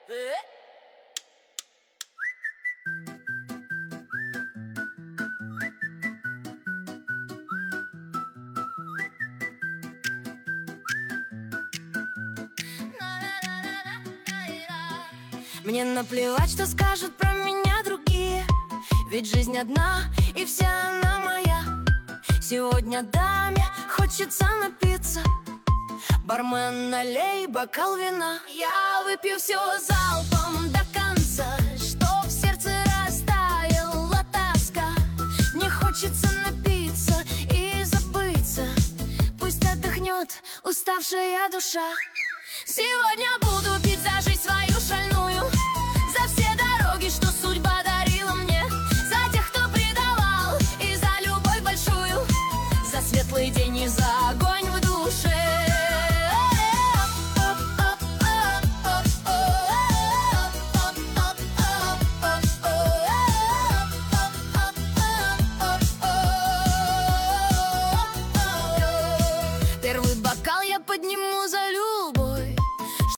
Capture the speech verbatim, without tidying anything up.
Мне наплевать, что скажут про меня другие, ведь жизнь одна, и вся она моя. Сегодня даме хочется напиться, бармен, налей бокал вина. Я выпью все залпом до конца, чтоб в сердце растаяла тоска. Мне хочется напиться и забыться, пусть отдохнет уставшая душа. Сегодня буду пить за жизнь свою шальную, за все дороги, что судьба дарила мне, за тех, кто предавал, и за любовь большую, за светлый день и за огонь в душе. Первый бокал я подниму за